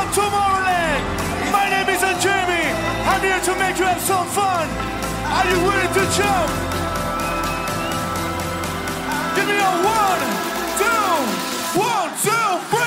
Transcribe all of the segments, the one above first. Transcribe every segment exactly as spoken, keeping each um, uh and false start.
from Tomorrowland. My name is Jamie. I'm here to make you have some fun. Are you ready to jump? Give me a one, two, one, two, three.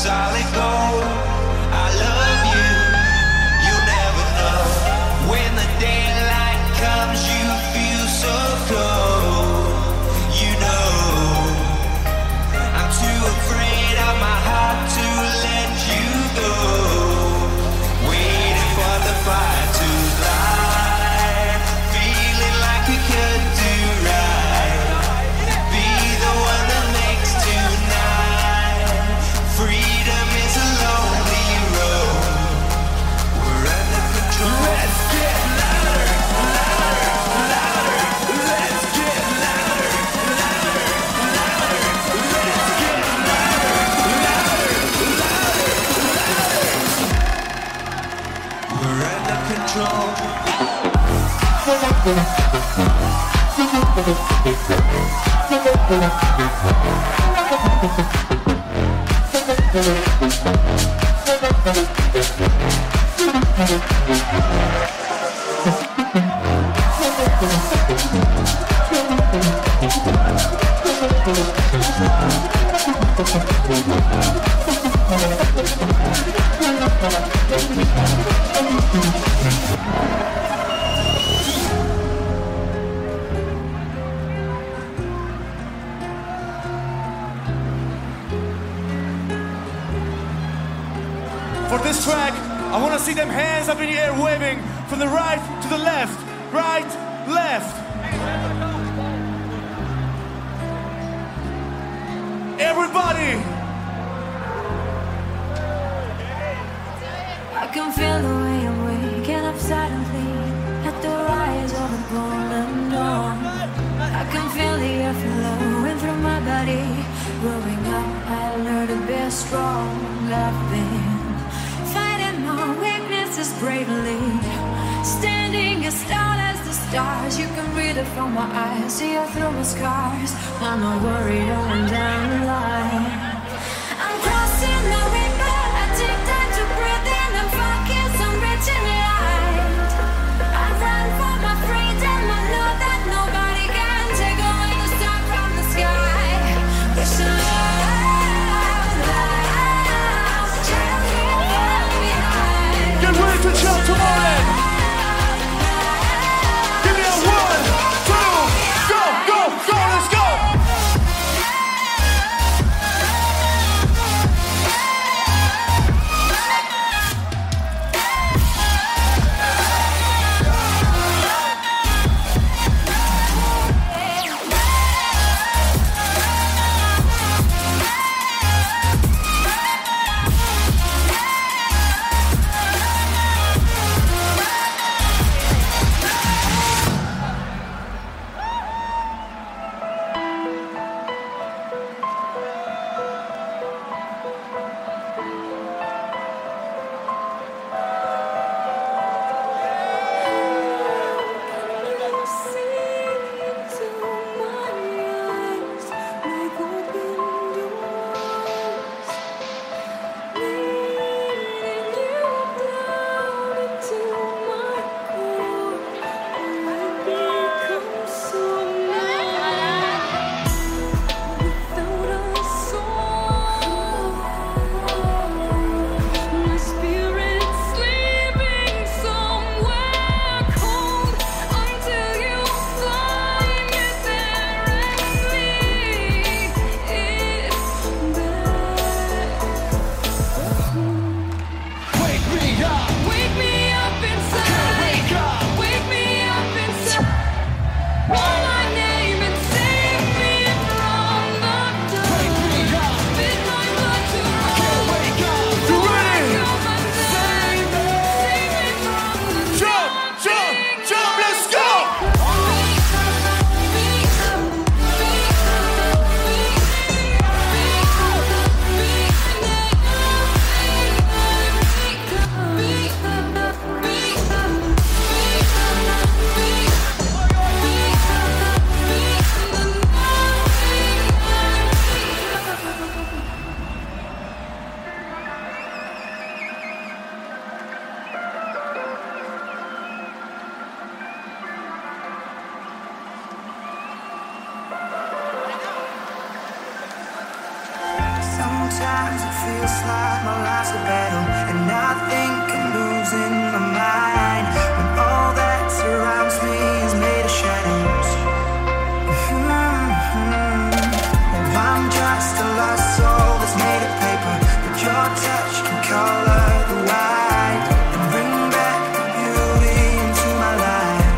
solid gold. I love you, you'll never know. When the daylight comes, you feel so cold. You know, I'm too afraid of my heart to let you go. Waiting for the fire to light, feeling like we could do right. Be the one that makes tonight. Freedom is a lonely road. We're under control. Let's get louder, louder, louder. Let's get louder, louder, louder. Let's get louder, louder, louder, louder. We're under control. For this track, I want to see them hands up in the air waving from the right to the left, right, left. Everybody! I can feel the way I'm waking up silently at the rise of the golden dawn. I can feel the air flowing through my body. Growing up, I learned to be strong. I've been fighting my weaknesses bravely, standing as tall as the stars. You can read it from my eyes, see it through my scars. I'm not worried, I'm down the line. I'm crossing the river, I take time to breathe in and focus on reaching light. I run for my freedom, I know that nobody can take away the sun from the sky. Wish I Get ready to jump to Marlon! Give me a one, two, go, go, go, let's go! Sometimes it feels like my life's a battle, and I think I'm losing my mind when all that surrounds me is made of shadows. Mm-hmm. Oh, I'm just a lost soul that's made of paper, but your touch can color the white and bring back the beauty into my life.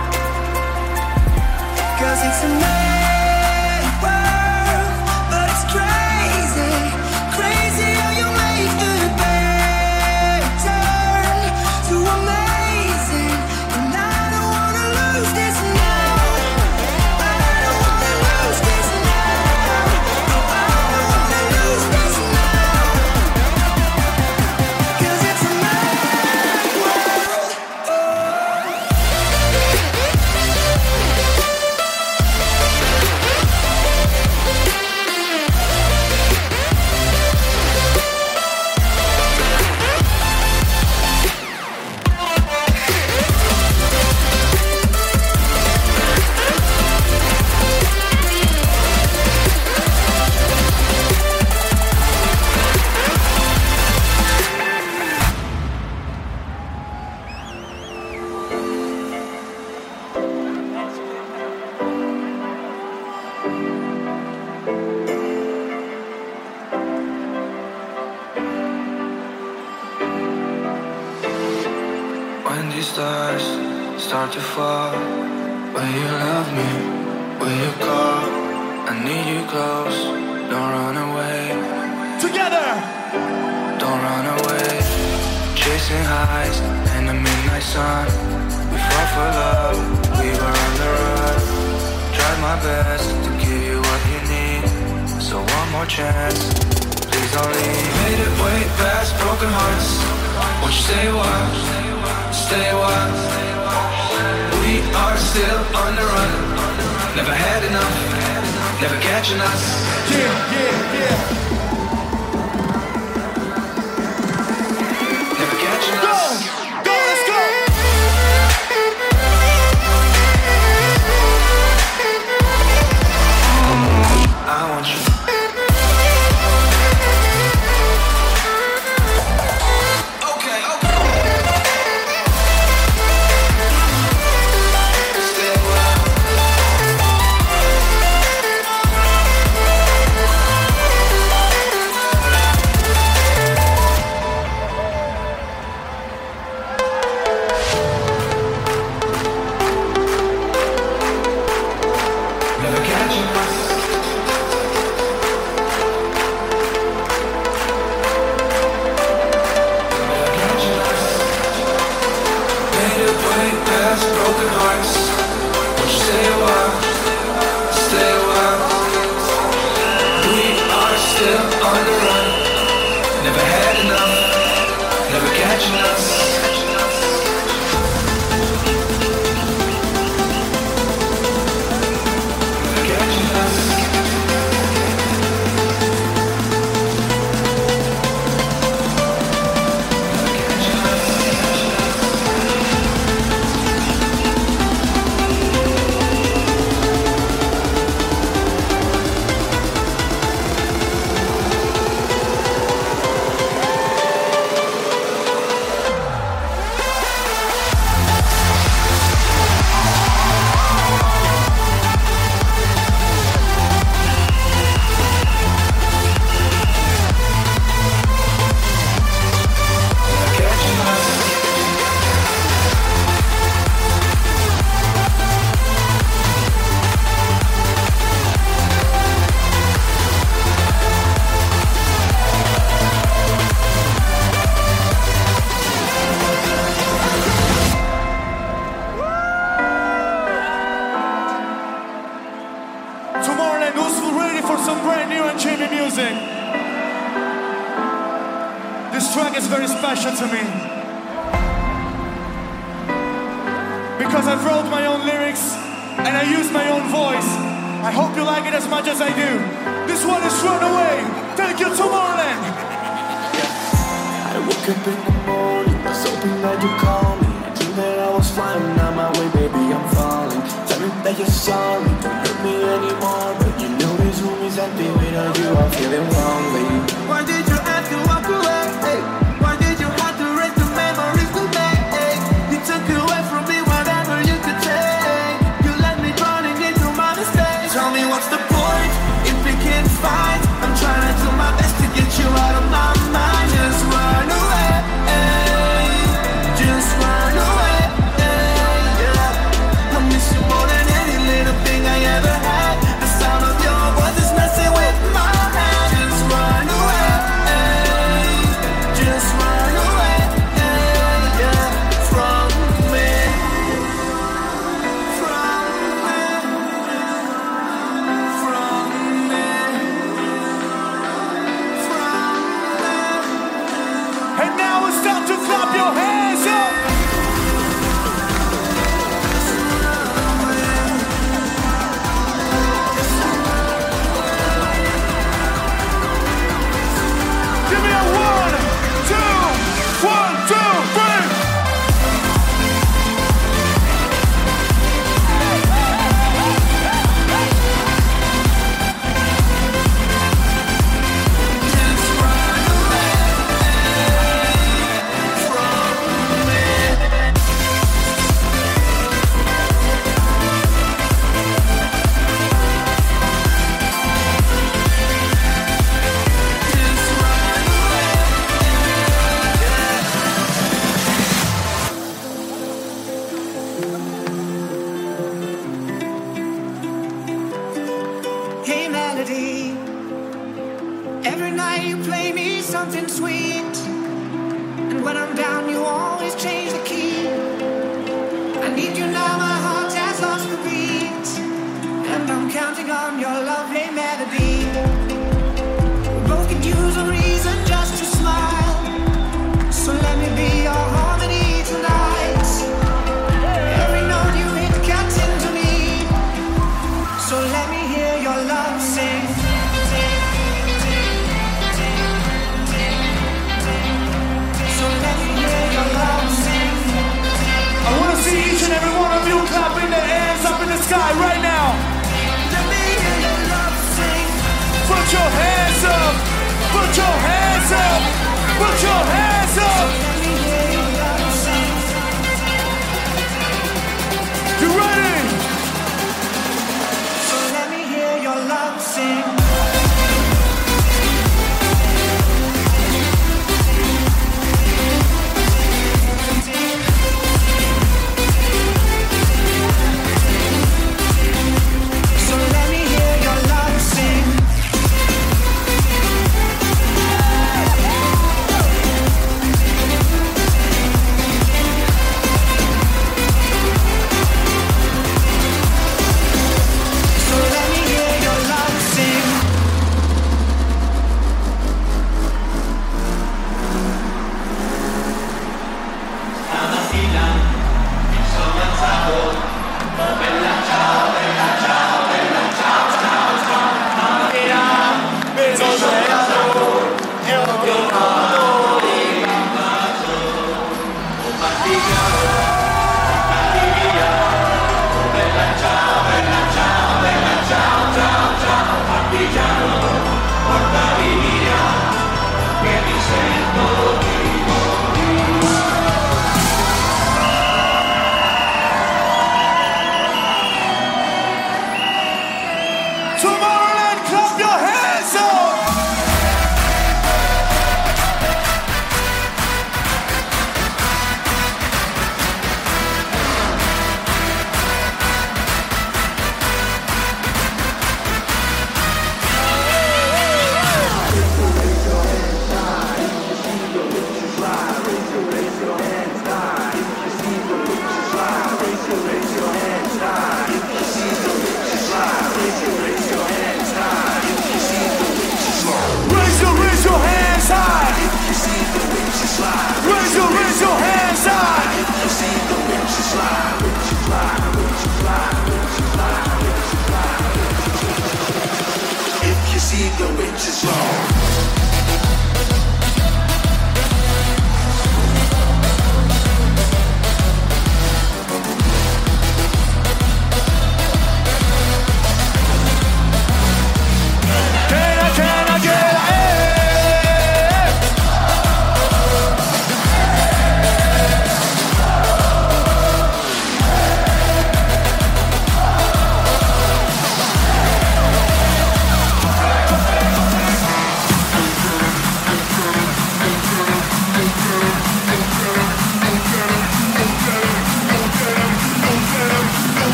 'Cause it's a mad world, but it's crazy, crazy how you make the bad turn to amazing. And I don't wanna lose this now. I don't wanna lose this now. No, I don't wanna lose this now. 'Cause it's a mad world. When these stars start to fall, will you love me? Will you call? I need you close, don't run away. Together! Don't run away. Chasing highs in the midnight sun. We fought for love, we were on the run. Tried my best to give you what you need, so one more chance, please don't leave. Made it way past broken hearts. Won't you stay a while? Stay a while. We are still on the run. Never had enough, never catching us. Yeah, yeah, yeah. Never catching Go! us. Go, let's go! I want you. Okay, okay. Stay a while. Never catching us. Never catching us. Made it way past broken hearts. Won't you stay a while? Stay a while. We are still on the run. Never had enough. Never catching us. Never catching us. Never catching us. Catching us. Tomorrowland, who's ready for some brand new and jammy music? This track is very special to me because I wrote my own lyrics and I use my own voice. I hope you like it as much as I do. This one is Run Away. Thank you, Tomorrowland. I woke up in the morning, was hoping that you call me. I dreamed that I was flying on my way, baby, I'm falling. Tell me that you're sorry, don't hurt me anymore, but you know this room is empty without you. I'm feeling lonely. Why did you have to walk away? Hey, why did you have to erase the memories we made? Hey, you took away from me whatever you could take. You let me drowning into my mistakes. Tell me what's the point if we can't fight? I'm trying to do my best to get you out of my mind. Just run away, just run away. Yeah. I miss you more than any little thing I ever had. The sound of your voice is messing with my head. Just run away, just run away, yeah, from me, from me, from me, from me. And now it's time to clap your hands up. Give me a one, two, one, two, three. Just run away from me. Just run Hey melody, every night you play me something sweet, and when I'm down you always change the key. I need you now, my heart has lost the beat, and I'm counting on your love. Hey melody, we both could use a reason just to smile, so let me be your harmony tonight. Every note you hit cuts into me, so let me hear your love sing. So let me hear your love sing. I want to see each and every one of you clapping their hands up in the sky right now. Let me hear your love sing. Put your hands up. Put your hands up. Put your hands up. Let me hear your love sing. You ready? So let me hear your love sing. So let me hear your love sing.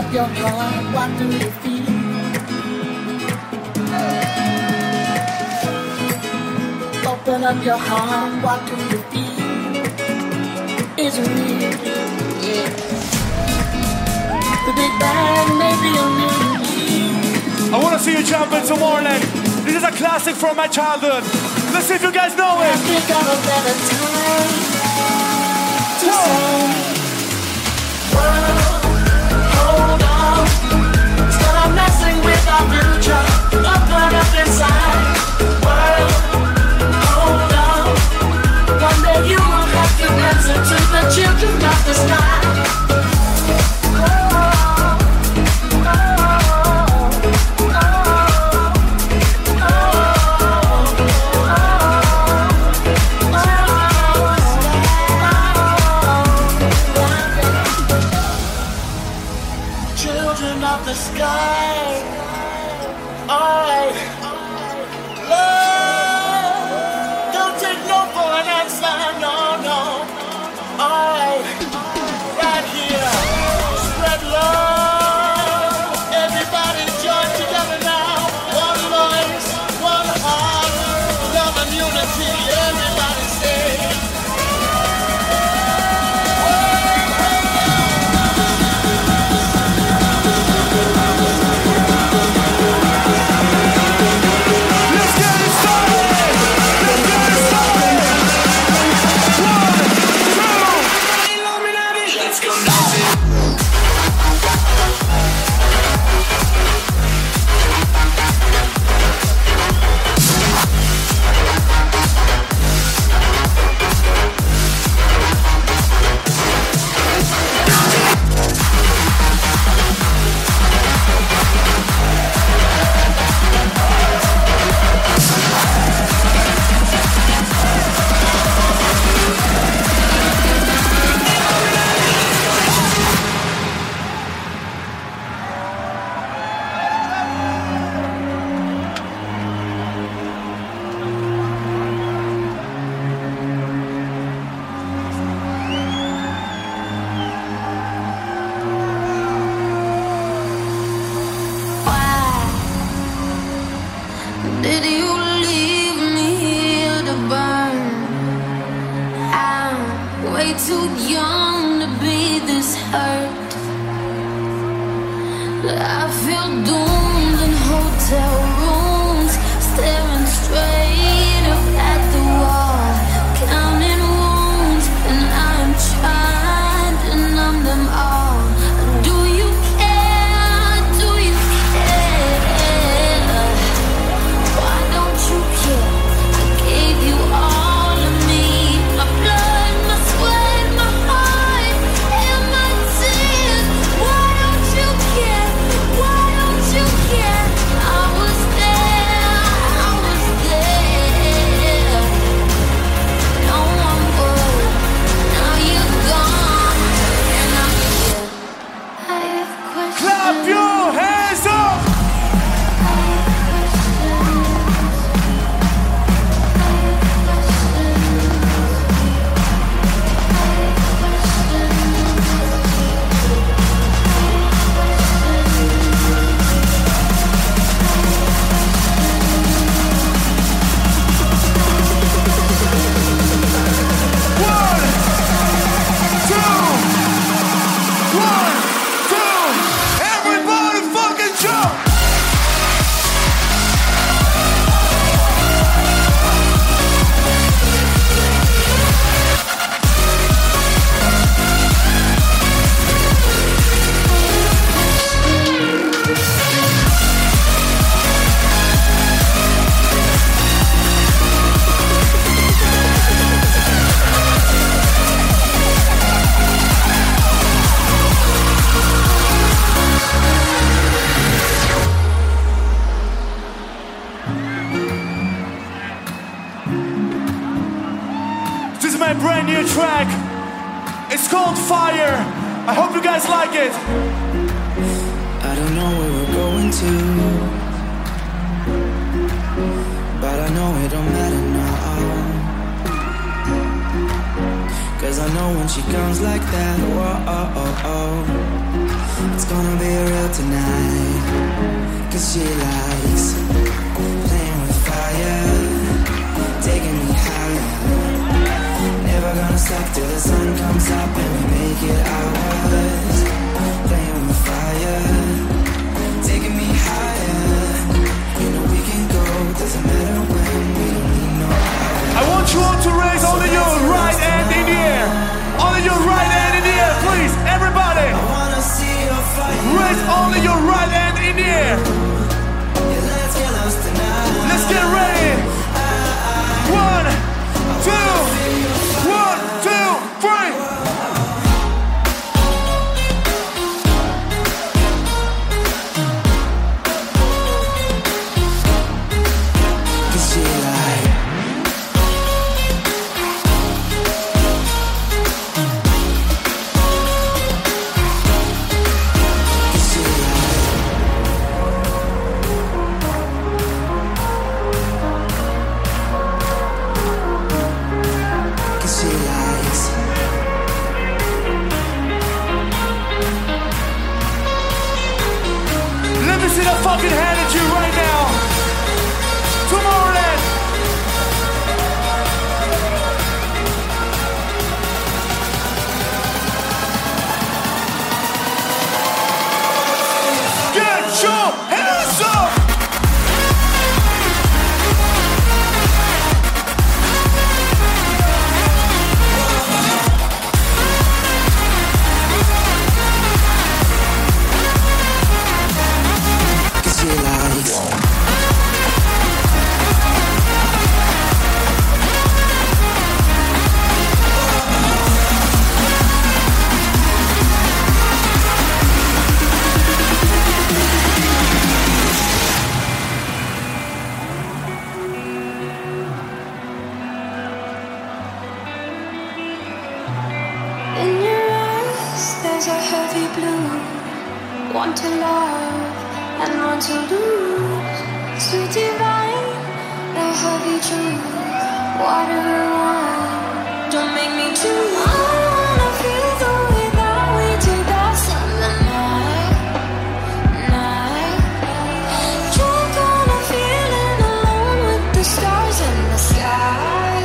up your heart, what do you feel? Open up your heart, what do you feel? Is it real? Yeah. The Big Bang may be a real. I want to see you jump into Morning. This is a classic from my childhood. Let's see if you guys know it. I think of a better time to say, world, hold on. Stop messing with our future. Open up inside. World, hold on. One day you will have to answer to the children of the sky. The sky, alright. Love, don't take no for an answer, no, no. Alright, right here, spread love. Everybody join together now. One voice, one heart, love and unity. Everybody say. Did you leave me here to burn? I'm way too young to be this hurt. I feel doomed in hotel rooms, staring straight up at the wall, counting wounds, and I'm trying to numb them all. Do you care? Do you care? Why don't you care? I gave you all of me, my blood, my sweat, my heart, and my tears. Why don't you care? Why don't you care? I was there, I was there. No one would. Now you're gone, and I'm here. I have questions. Clap your hands up! One, two, one, two, everybody fucking jump! This is my brand new track. It's called Fire. I hope you guys like it. I don't know where we're going to, but I know it don't matter now. Cause I know when she comes like that, whoa, oh, oh, oh. It's gonna be real tonight. Cause she likes playing with fire, taking me higher. Never gonna stop till the sun comes up and we make it ours. Playing with fire, taking me higher. You know we can go, doesn't matter when, we don't need no hours. I want you all to raise only your right hand in the air. Only your right hand in the air, please, everybody. I wanna see your fire. Raise only your right hand in the air. Yeah, let's get lost tonight. Let's get ready. One, two, one, two, three. Cause she like See that fucking hand at you right now. Tomorrowland. Get your hands up. Want to love and want to lose. Sweet divine, the heavy truth. Water and wine, don't make me choose. I wanna feel the way that we did that summer night, night. Drunk on a feeling alone with the stars in the sky.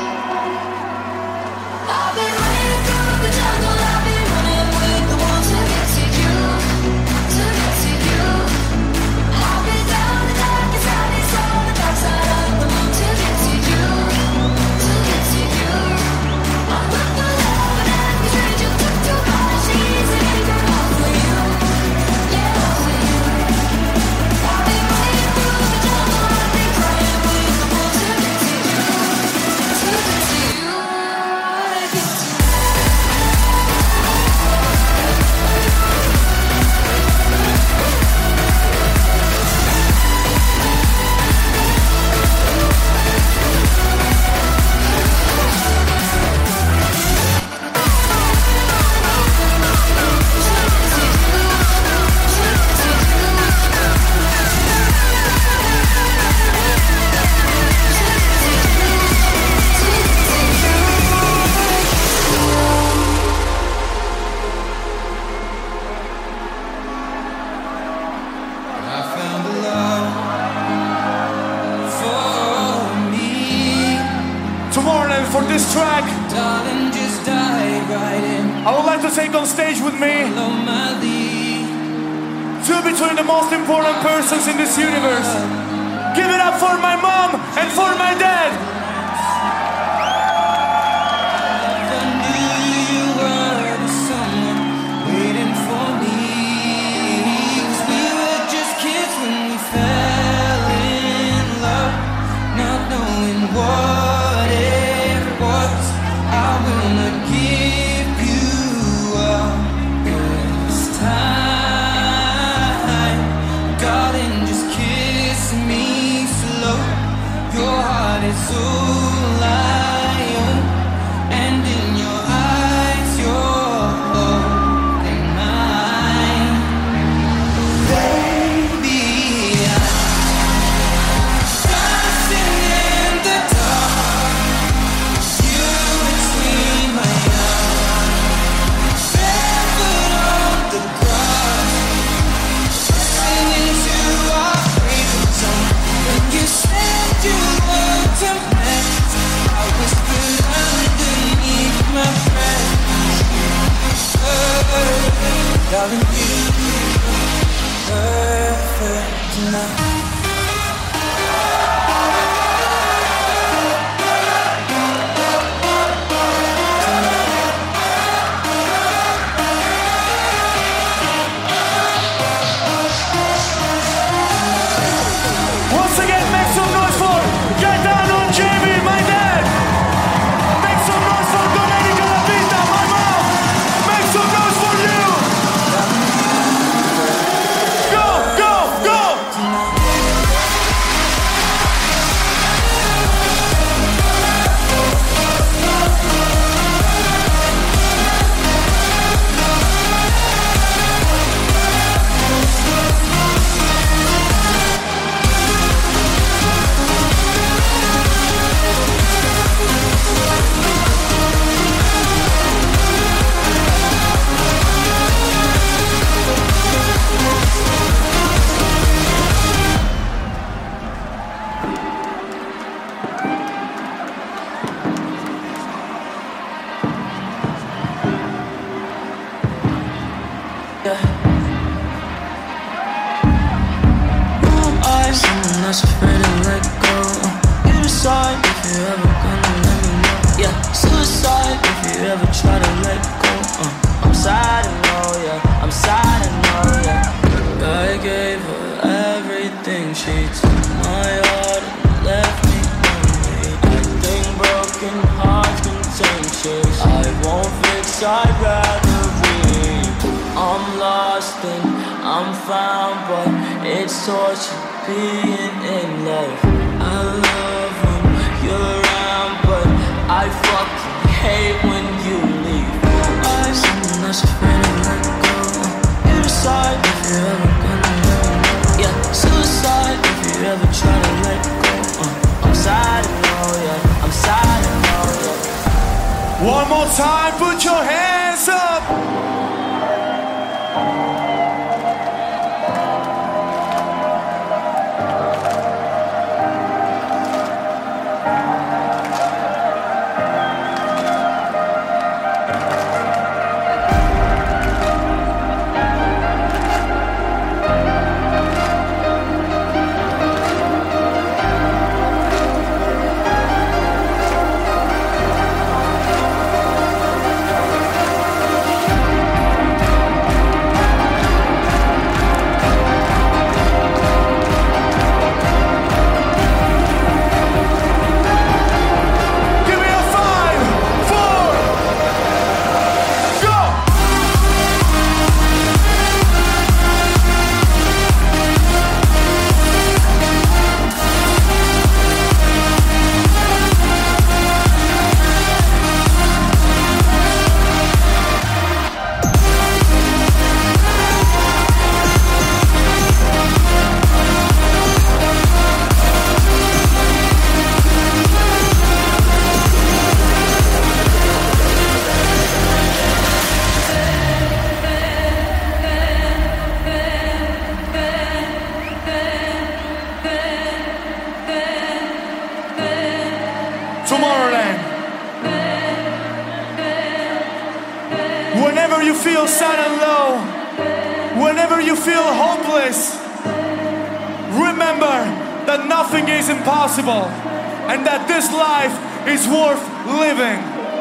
I've been running through the jungle, I've been running with the wolves to get to you. To get to you, I've been down the darkest alley, saw the dark side of the moon. To get to you, to get to you, I'm not the love and every trade you took to my sheets and ain't got all for you, yeah, all for you. I've been running through the jungle, I've been crying with the wolves. To get to you, to get to you, I get to you. I found a love for me. Tomorrowland for this track. Darling, just dive right in. I would like to take on stage with me Follow my lead. two between the most important persons in this universe. Give it up for my mom and for my dad. I knew you were the someone waiting for me. 'Cause we were just kids when we fell in love, not knowing what it was. I will not give you up this time. Darling, just kiss me slow. Your heart is so my friends. Hey, darling, you look perfect tonight. Once again, make some noise for Get Down on Jamie, my dad. Make some noise for Domenica La Vita, my mom. Make some noise for you. Go, go, go. Someone that's afraid to let go. You decide if you're ever gonna let me know. Yeah, suicide if you ever try to let go. uh, I'm sad and know, yeah, I'm sad and know, yeah. I gave her everything. She took my heart and left me lonely. I think broken hearts contentious. I won't fix, I'd rather weep. I'm lost and I'm found, but it's torture being in love. I love when you're around, but I fucking hate when you leave. I'm someone that's afraid to let go. You decide if you're ever gonna let me know. Yeah, suicide if you ever try to let go. uh, I'm sad and know, yeah, I'm sad and know, yeah. One more time, put your hands up. Tomorrowland. Whenever you feel sad and low, whenever you feel hopeless, remember that nothing is impossible and that this life is worth living.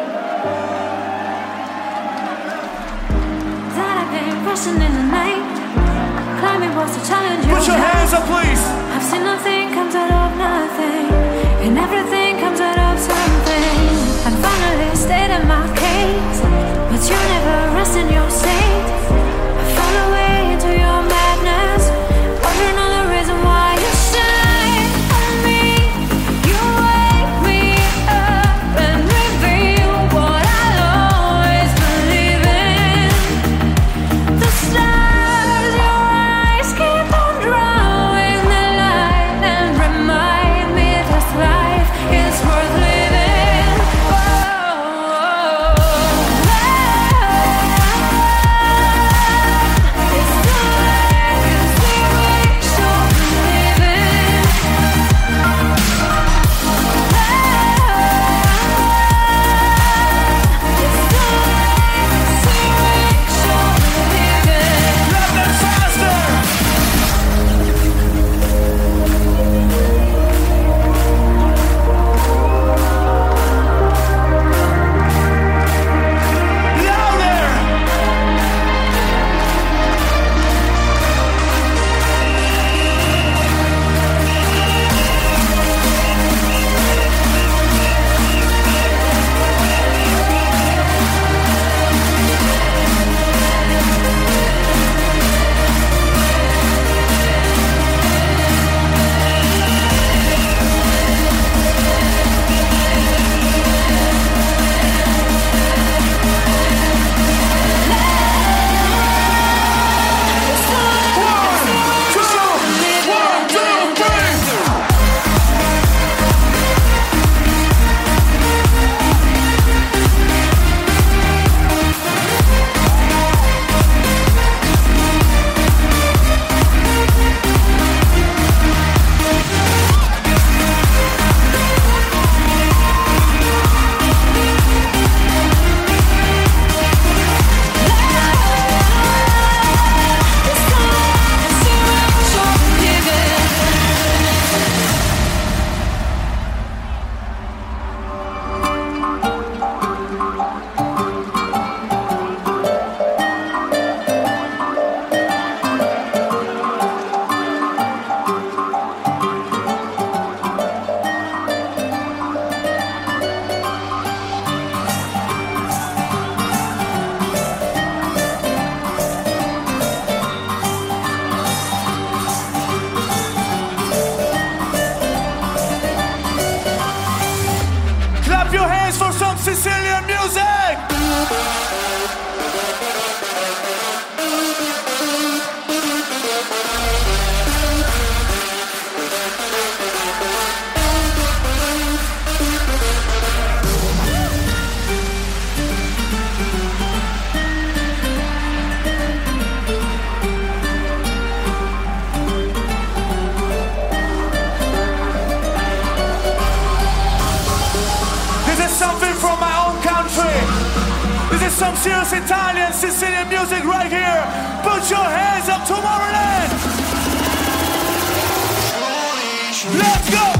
That I've been rushing in the night. Climbing walls to challenge Put your hands up, please. I've seen nothing comes out of nothing, and everything comes out of something. I finally stayed in my cage, but you never rest in your state. I found a way into your madness, wondering all the reason why you shine on me. You wake me up and reveal what I'll always believe in. The stars, your eyes keep on drawing the light and remind me this life is worth living. Whoa, whoa, whoa. serious Italian Sicilian music right here. Put your hands up, Tomorrowland. Let's go.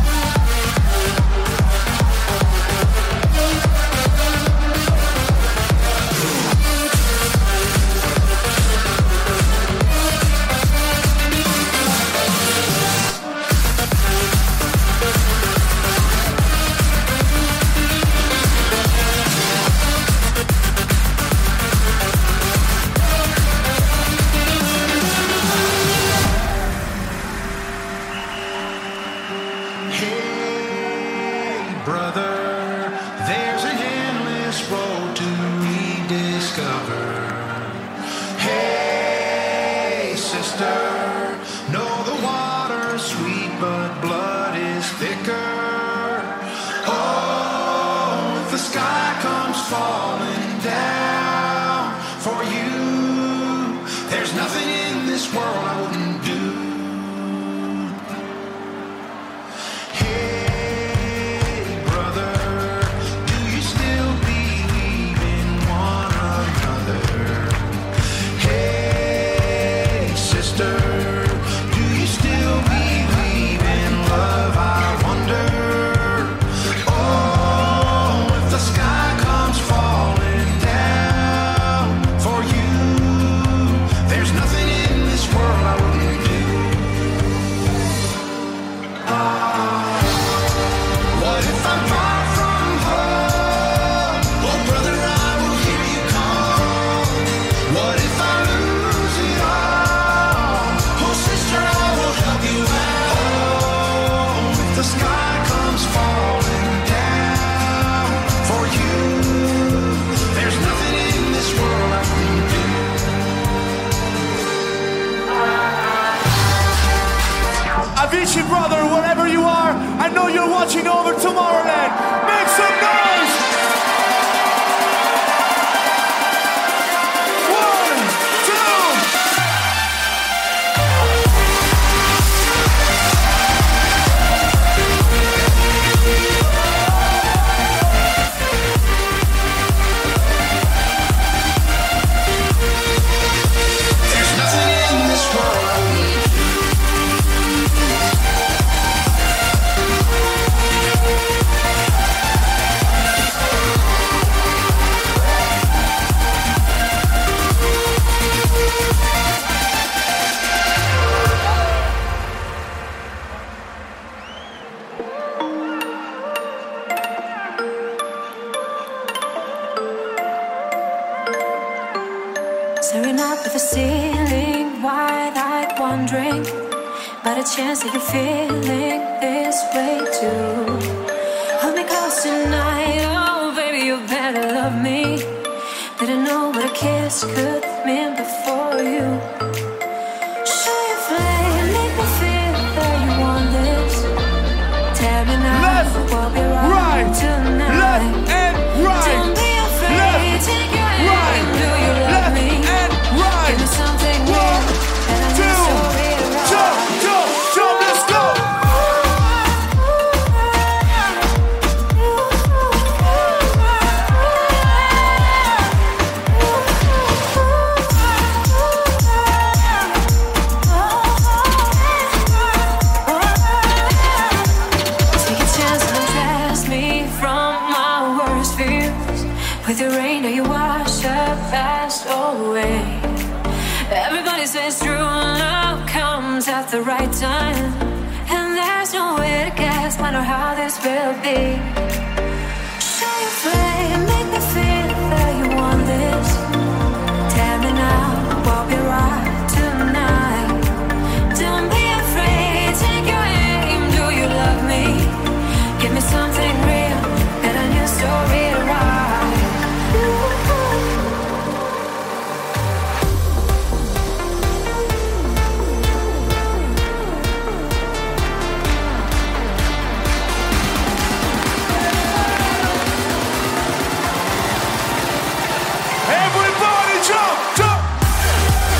Avicii brother, wherever you are, I know you're watching over Tomorrowland. Make some noise! One, two. There's nothing in this world I need. Staring up at the ceiling, wide-eyed, wondering about a chance that you're feeling this way too. Hold me close tonight, oh baby, you better love me. Didn't know what a kiss could mean before you. Show your flame, make me feel that you want this. Tell me now, Left, we'll be right, right, tonight. left and right. Don't be afraid, Left, take your right, hand, do you love left me? and right. Give me something One, real that I two, need so real. jump, jump, jump, let's go. Take a chance and undress me from my worst fears. With your rain, now you wash up fast away. Everybody says true love comes at the right time, and there's no way to guess when or how this will be. Show your flame, make me feel that you want this. Tell me now, we'll be right tonight. Don't be afraid, take your aim. Do you love me? Give me something real that I knew so real right. Everybody jump, jump.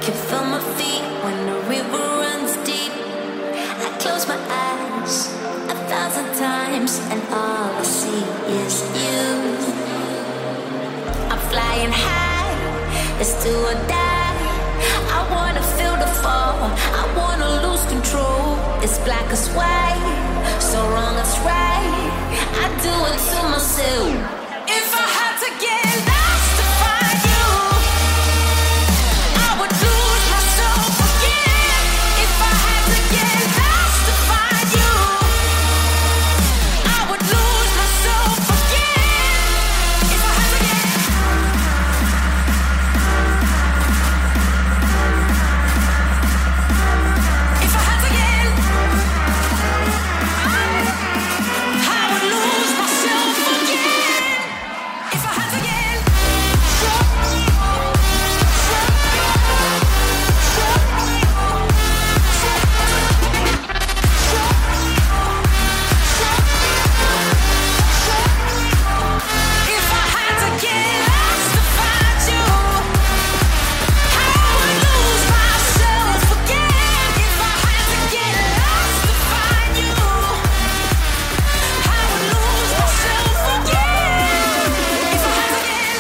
can feel my feet when the river runs deep. I close my eyes a thousand times and all I see is you. I'm flying high, it's do or die. I wanna feel the fall, I wanna lose control. It's black as white, so wrong as right. I do it to myself. If I had to get lost to find you, I would lose myself again. If I had to get lost to find you, I would lose myself again. If I had to get If I had to get I would lose myself again. If I had to get If I had to get lost to find you, I would lose myself again. If I had to get lost to find you, I would lose myself again. If I had to get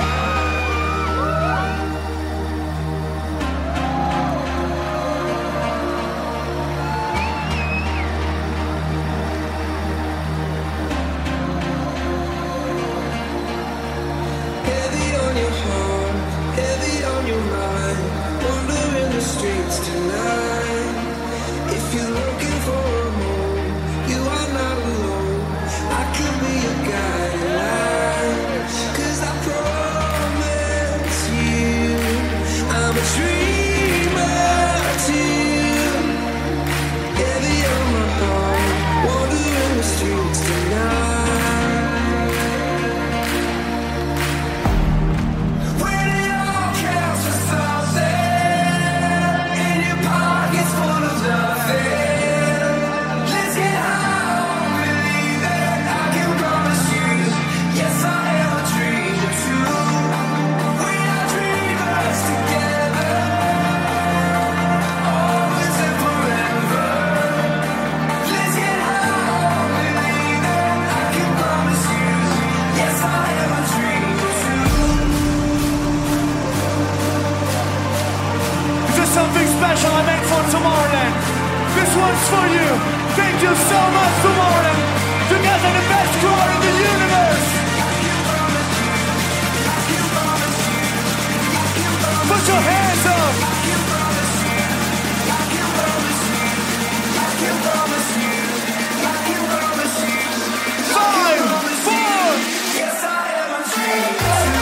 Heavy on your heart, heavy on your mind. Wandering the streets tonight. If you're looking for a home, you are not alone. I could be your guiding light. 'Cause I promise you, I'm a dreamer too. Heavy on my heart, wandering the streets tonight. When it all counts for something, and your pockets full of nothing, let's get high, believe it. I can promise you, yes, I am a dreamer too. We are dreamers together, always and forever. Let's get high, believe it. I can promise you, yes, I am a dreamer too. Just something special I made for Tomorrowland. This one's for you. Thank you so much, Tomorrowland. You guys are the best crowd in the universe. Put your hands up. Five, four. Yes, I am a dreamer.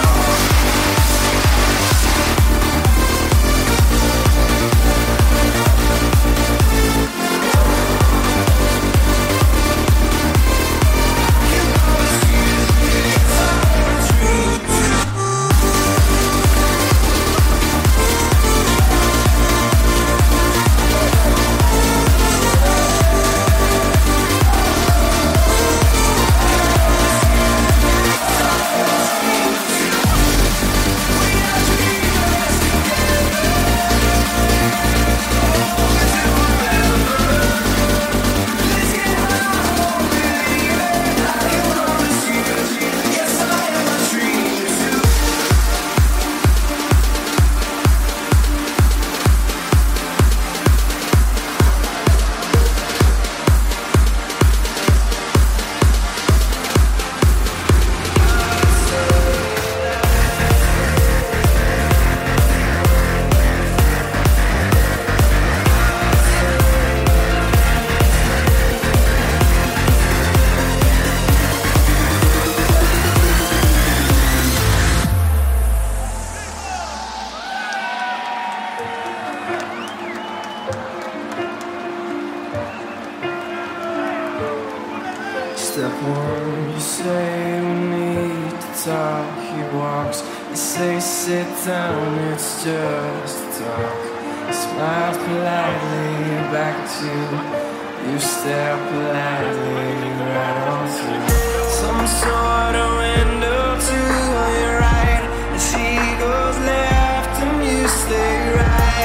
Step one, you say we need to talk. He walks, you say sit down, it's just talk. He smiles politely back to you, stare politely right on through some sort of window to your right. As he goes left and you stay right.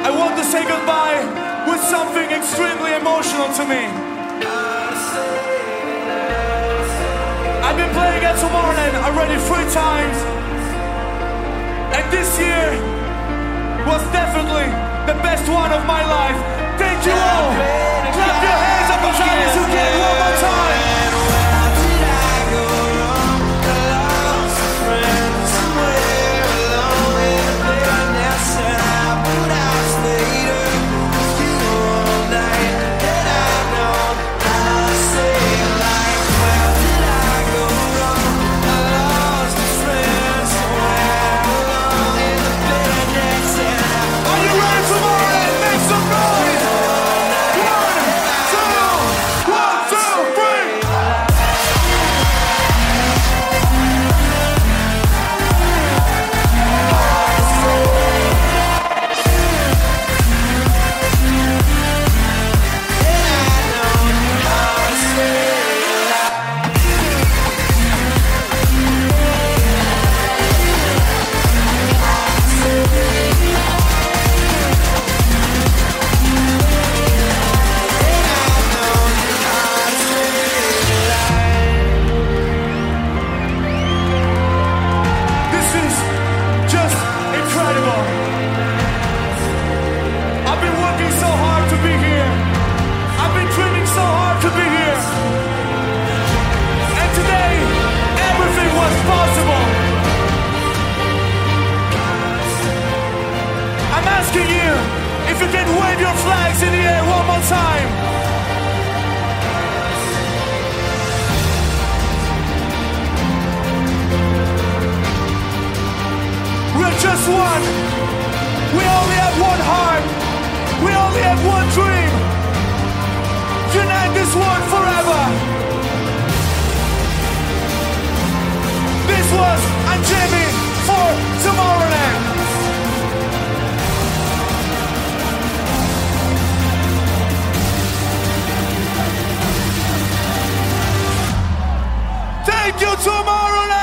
I want to say goodbye with something extremely emotional to me. I've been playing at Tomorrowland already three times, and this year was definitely the best one of my life. Thank you all. Clap your hands up as high as you can one more time. If you can wave your flags in the air one more time. We're just one. We only have one heart. We only have one dream. Unite this world forever. This was Anjemi for Tomorrowland. Thank you, Tomorrowland!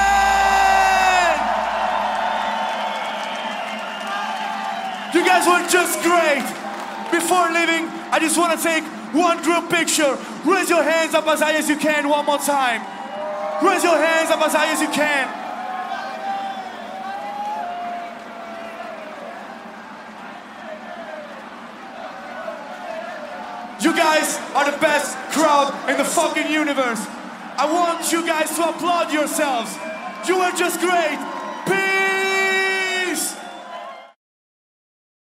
You guys were just great. Before leaving, I just want to take one group picture. Raise your hands up as high as you can one more time. Raise your hands up as high as you can. You guys are the best crowd in the fucking universe. I want you guys to applaud yourselves. You were just great.